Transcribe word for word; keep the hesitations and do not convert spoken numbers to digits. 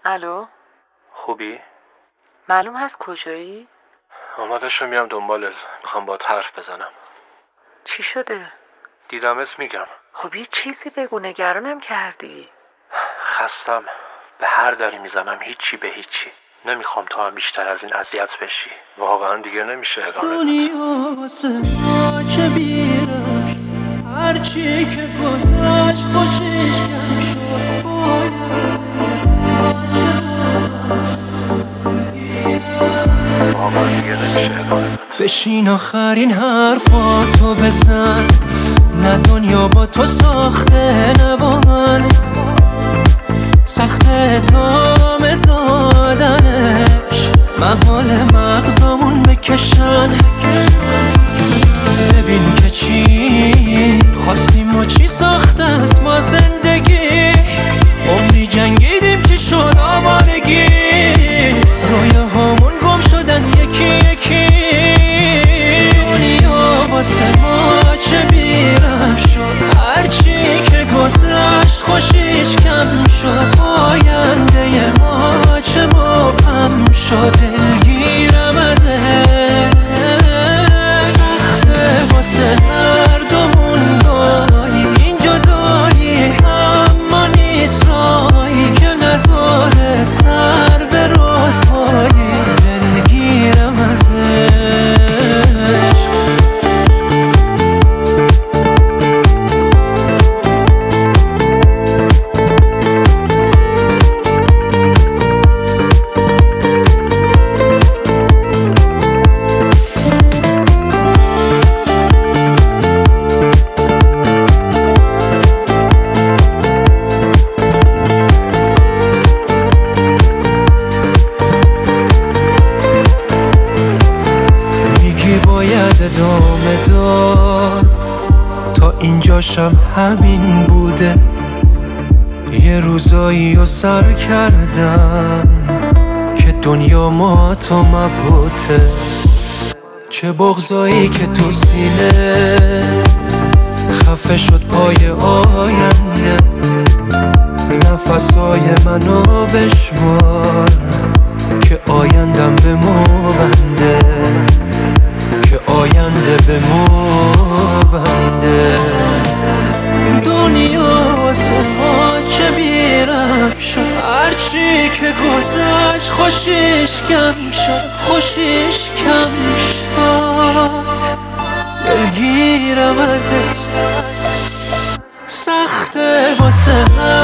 الو، خوبی؟ معلوم هست کجایی؟ آماده شو میام دنبالت. میخوام باهات حرف بزنم. چی شده؟ دیدمت میگم. خب یه چیزی بگو، نگرانم کردی. خستم. به هر دری میزنم هیچی به هیچی. نمیخوام تو هم بیشتر از این اذیت بشی. واقعا دیگه نمیشه ادامه داد. دنیا واسه ما که بیرم شد، هرچی که گذشت خوشش کم شد. واقعا دیگه نمیشه ادامه داد. بشین آخرین حرفاتو بزن، نه دنیا با تو ساخته نه با من. سخته دام دادنش، محال مغزامون بکشن. ببین که چی خواستیم و چی ساخته است ما زندگی. عمری جنگیدیم چی شد آوارگی، رویاهامون گم شدن یکی یکی. دنیا واسه ما چه بیرم شد، هرچی که گذشت خوشیش کم شد. آینده ما چه مبهم شد، دلگیرم ازش. سخته واسه هر دومون گاهی این جدایی، اما نیست راهی که نذاره سر به رسوایی. دلگیرم ازش. باید ادامه داد، تا اینجاشم همین بوده. یه روزایی رو سر کردم که دنیا ما تو مبهوته. چه بغضایی که تو سینه خفه شد پای آینده. نفسای منو بشمار که آیندم به مو بنده، که آینده به مو بنده. دنیا واسه ما چه بیرم شد، هرچی که گذشت خوشیش کم شد. خوشیش کم شد، دلگیرم ازش. سخته واسه